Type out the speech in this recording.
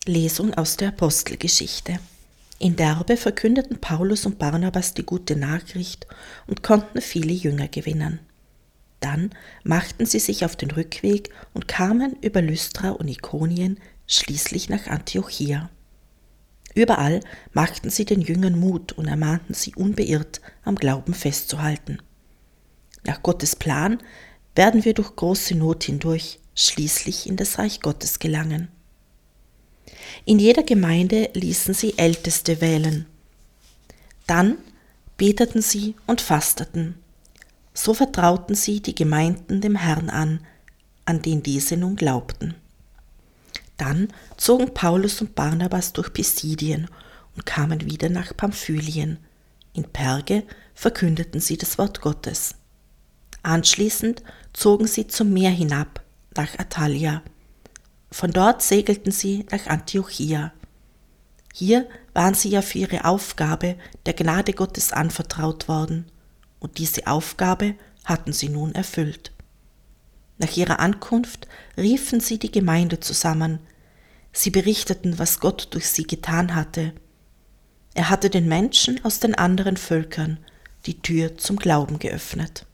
Lesung aus der Apostelgeschichte. In Derbe verkündeten Paulus und Barnabas die gute Nachricht und konnten viele Jünger gewinnen. Dann machten sie sich auf den Rückweg und kamen über Lystra und Ikonien schließlich nach Antiochia. Überall machten sie den Jüngern Mut und ermahnten sie unbeirrt, am Glauben festzuhalten. Nach Gottes Plan werden wir durch große Not hindurch schließlich in das Reich Gottes gelangen. In jeder Gemeinde ließen sie Älteste wählen. Dann beteten sie und fasteten. So vertrauten sie die Gemeinden dem Herrn an den diese nun glaubten. Dann zogen Paulus und Barnabas durch Pisidien und kamen wieder nach Pamphylien. In Perge verkündeten sie das Wort Gottes. Anschließend zogen sie zum Meer hinab, nach Attalia. Von dort segelten sie nach Antiochia. Hier waren sie ja für ihre Aufgabe der Gnade Gottes anvertraut worden, und diese Aufgabe hatten sie nun erfüllt. Nach ihrer Ankunft riefen sie die Gemeinde zusammen. Sie berichteten, was Gott durch sie getan hatte. Er hatte den Menschen aus den anderen Völkern die Tür zum Glauben geöffnet.